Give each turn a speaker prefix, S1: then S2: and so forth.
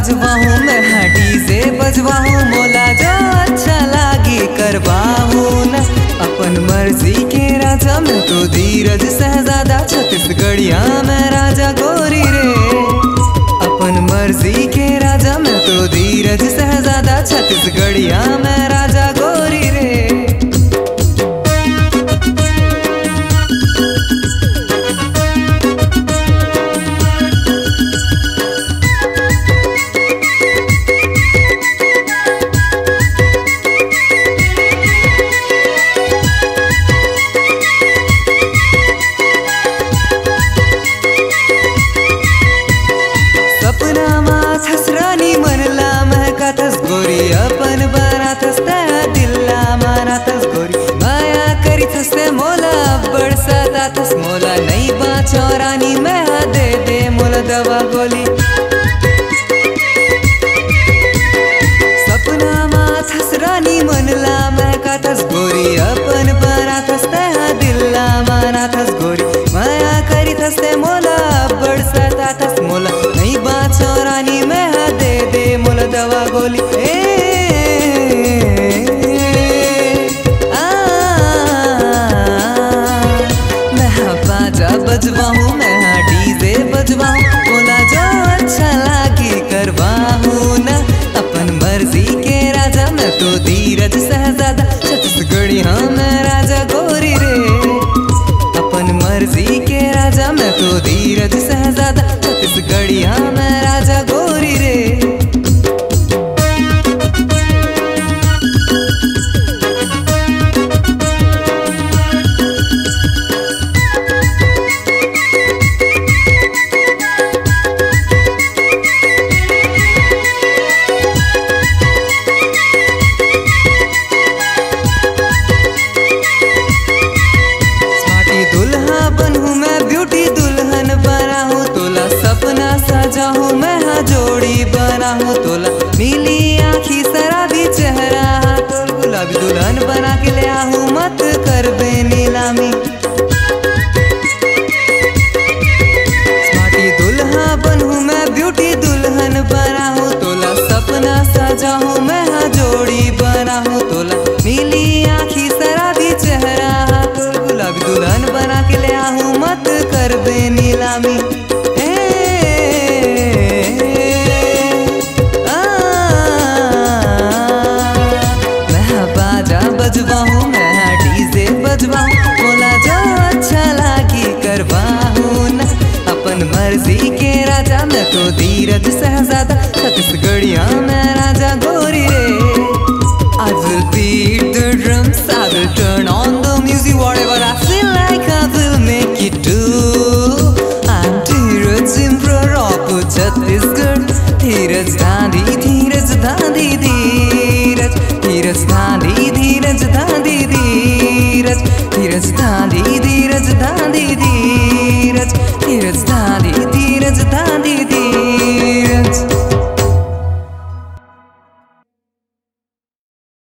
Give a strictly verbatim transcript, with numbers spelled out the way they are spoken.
S1: बजवाऊं मैं हाँ डीजे बजवाऊं मोला जो अच्छा लागी करवाऊं न अपन मर्जी के राजा मैं तो धीरज शहजादा छत्तीसगढ़िया मैं राजा गोरी रे। अपन मर्जी के राजा मैं तो धीरज शहजादा छत्तीसगढ़िया मैं राजा गोरी रे। गोरी अपन बरातस दिल्ला मारातस गोरी माया करीतस मोला बड़सतातस मोला नहीं बाँचो रानी मैं दे दे मोला दवा गोली। सपना माथस रानी मनला मैं कातस गोरी अपन बरातस दिल्ला मारातस गोरी माया करीतस मोला बड़सतातस मोला नहीं बाँचो रानी मैं दे दे मोला दवा गोली। बजवाऊं मैं हाँ डीजे बजवाऊं मोला जो अच्छा लागी करवाऊं न अपन मर्जी के राजा मैं तो धीरज शहजादा छत्तीसगढ़िया मैं राजा गोरी रे। अपन मर्जी के राजा मैं तो धीरज शहजादा छत्तीसगढ़िया मैं राजा गोरी रे। सजाऊं मैं हाँ जोड़ी बनाऊं तोला नीली आँखी शराबी चेहरा तोल गुलाबी दुल्हन बना के ले आहूं मत कर बे नीलामी। स्मार्टी दुल्हा बनूं मैं ब्यूटी दुल्हन बनाऊं तोला सपना सजाऊं मैं हाँ जोड़ी बनाऊं तोला नीली आँखी शराबी चेहरा तोल गुलाबी दुल्हन बना के ले आहूं मत कर बे नीलामी। बजवाऊं मैं हाँ डीजे बजवाऊं मोला जो अच्छा लागी करवाऊं न अपन मर्जी के राजा मैं तो धीरज शहजादा छत्तीसगढ़िया मैं राजा गोरी रे। I will beat the drums, I will turn on the music, whatever I feel like I will make it do. I'm Dheeraj Emperor of Chhattisgarh, Dheeraj धांधी Dheeraj धांधी Dheeraj Dheeraj धांधी Dheeraj धांधी Dheeraj Dheeraj धांधी Dheeraj धांधी Dheeraj Dheeraj धांधी Dheeraj धांधी Dheeraj.